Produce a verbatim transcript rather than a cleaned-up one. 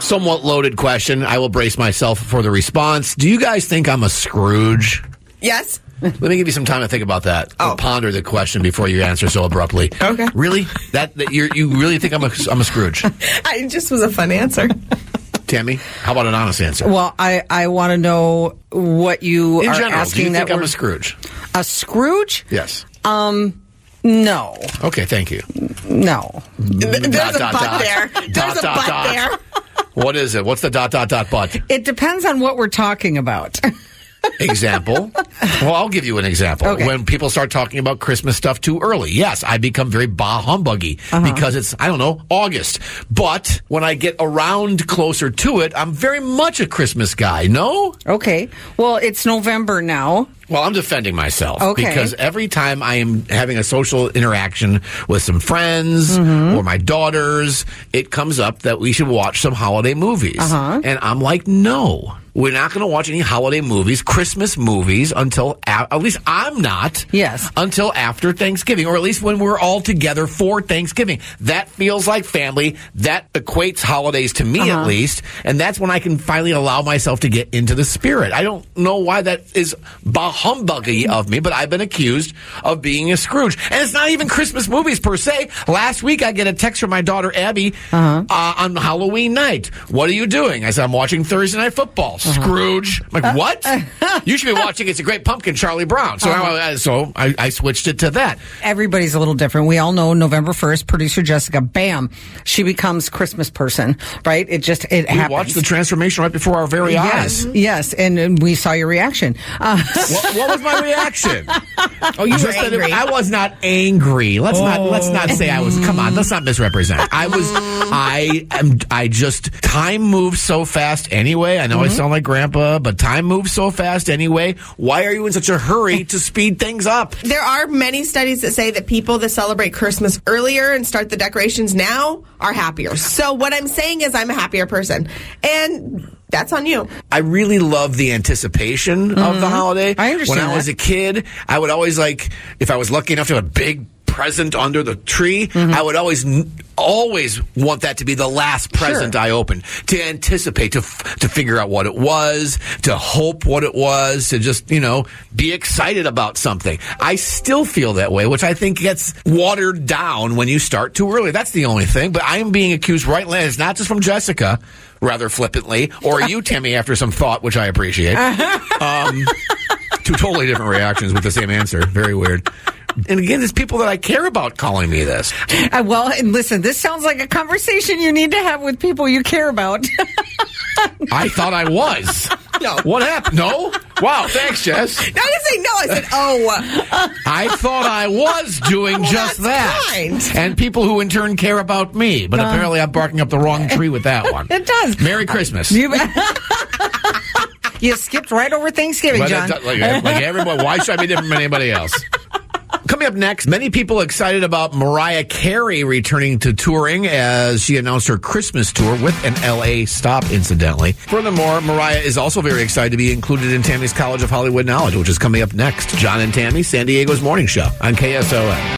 somewhat loaded question. I will brace myself for the response. Do you guys think I'm a Scrooge? Yes. Let me give you some time to think about that. Oh. Ponder the question before you answer so abruptly. Okay. Really? That, that you're, you really think I'm a, I'm a Scrooge? I it just was a fun answer. Tammy, how about an honest answer? Well, I, I want to know what you In are general, asking. do you that think I'm we're- a Scrooge? A Scrooge? Yes. Um, no. Okay, thank you. No. There's Dot, a dot, butt dot. there. Dot, There's a dot, butt dot. there. What is it? What's the dot, dot, dot, but? It depends on what we're talking about. Example. Well, I'll give you an example. Okay. When people start talking about Christmas stuff too early, yes, I become very bah humbuggy Uh-huh. because it's, I don't know, August. But when I get around closer to it, I'm very much a Christmas guy, no? Okay. Well, it's November now. Well, I'm defending myself Okay. because every time I am having a social interaction with some friends Mm-hmm. or my daughters, it comes up that we should watch some holiday movies. Uh-huh. And I'm like, no, we're not going to watch any holiday movies, Christmas movies, until, a- at least I'm not. Yes. Until after Thanksgiving, or at least when we're all together for Thanksgiving. That feels like family. That equates holidays to me, Uh-huh. at least. And that's when I can finally allow myself to get into the spirit. I don't know why that is bah humbuggy of me, but I've been accused of being a Scrooge. And it's not even Christmas movies per se. Last week, I get a text from my daughter, Abby, uh-huh. uh, on Halloween night. What are you doing? I said, I'm watching Thursday Night Football. Uh-huh. Scrooge. I'm like, what? You should be watching It's a Great Pumpkin, Charlie Brown. So, Uh-huh. I, so I, I switched it to that. Everybody's a little different. We all know November first, producer Jessica, bam, she becomes Christmas person, right? It just, it We happens. watched the transformation right before our very Yes, eyes. yes, and, and we saw your reaction. Uh, What, what was my reaction? Oh, you were Just that it- angry. I was not angry. Let's not let's not say I was. Come on, let's not misrepresent. I was. I am. I just time moves so fast anyway. I know I sound like Grandpa, but time moves so fast anyway. Why are you in such a hurry to speed things up? There are many studies that say that people that celebrate Christmas earlier and start the decorations now are happier. So what I'm saying is I'm a happier person. And that's on you. I really love the anticipation of the holiday. I understand When I was that. a kid, I would always like, if I was lucky enough to have a big present under the tree, I would always, always want that to be the last present I opened. To anticipate, to f- to figure out what it was, to hope what it was, to just, you know, be excited about something. I still feel that way, which I think gets watered down when you start too early. That's the only thing. But I am being accused right now. It's not just from Jessica, rather flippantly, or you, Timmy, after some thought, which I appreciate. Um, two totally different reactions with the same answer. Very weird. And again, it's people that I care about calling me this. uh, well, and listen, this sounds like a conversation you need to have with people you care about. I thought I was. No. What happened? No? Wow, thanks, Jess. I didn't say no. I said, oh. I thought I was doing Well, just that's that. kind. And people who in turn care about me. But apparently I'm barking up the wrong tree with that one. It does. Merry Christmas. You, you skipped right over Thanksgiving, But John. it- like, like everyone, why should I be different from anybody else? Coming up next, many people excited about Mariah Carey returning to touring as she announced her Christmas tour with an L A stop, incidentally. Furthermore, Mariah is also very excited to be included in Tammy's College of Hollywood Knowledge, which is coming up next. John and Tammy, San Diego's Morning Show on K S O M.